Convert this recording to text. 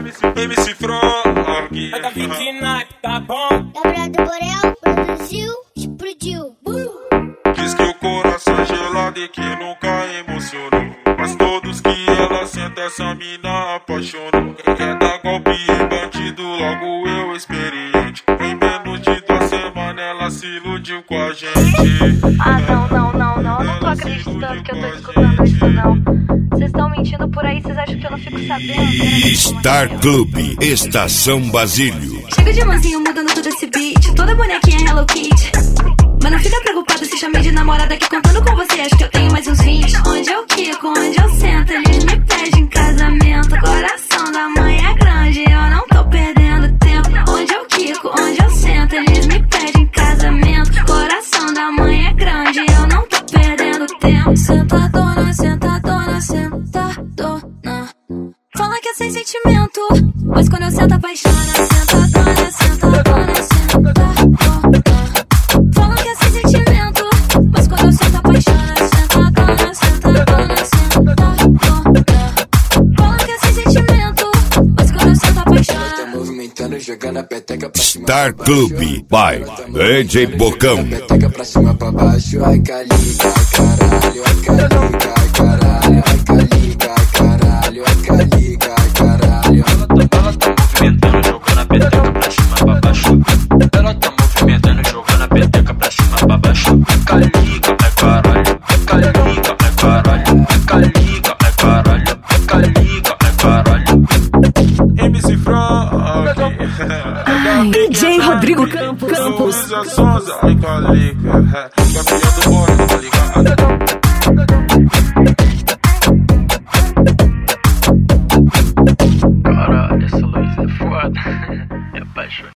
MC Frog. Vai dar 20 naipe, tá bom? Gabriel do Borel produziu, explodiu. Diz que o coração é gelado e que nunca emocionou, mas todos que ela senta essa mina apaixonou. É dar golpe em bandido, logo eu experiente. Em menos de 2 semanas ela se iludiu com a gente. Não tô acreditando que eu tô escutando isso, não. Vocês estão mentindo por aí, vocês acham que eu não fico sabendo? Star Clube, Estação Basílio. Chega de mansinho mudando todo esse beat, toda bonequinha Hello Kitty. Mas não fica preocupado se chamei de namorada que contando com você acho que eu tenho mais uns 20. Onde eu quico, onde eu sento, eles me pedem casamento. Coração da mãe é grande, eu não tô perdendo tempo. Onde eu quico, onde eu sento, eles me pedem casamento. Coração da mãe é grande, eu não tô perdendo tempo. Sentadona, sentadona, sentadona. Fala que é sem sentimento, mas quando eu sento apaixona. Sentadona, sentadona, sentadona. Fala que é sem sentimento, mas quando eu sento apaixona. Sentadona, sentadona, sentadona. Fala que é sem sentimento, mas quando eu sento apaixona. Tá movimentando, jogando a peteca pra cima. Star Clube, by DJ Bocão. Peteca pra cima, pra baixo, ai calica, ai caralho, ai calica, ai caralho, ai calica, ai caralho, ai calica, ai caralho. Ela tá movimentando, jogando a peteca pra cima, pra baixo. Ela tá movimentando, jogando a peteca pra cima, pra baixo. Calica, ai caralho, calica, ai caralho, calica, ai caralho, calica, ai caralho. MC Frog. DJ Rodrigo Campos. Souza, ai calica. Gabriel do Borel, tá ligado? Caralho, essa luz é foda. É apaixonante.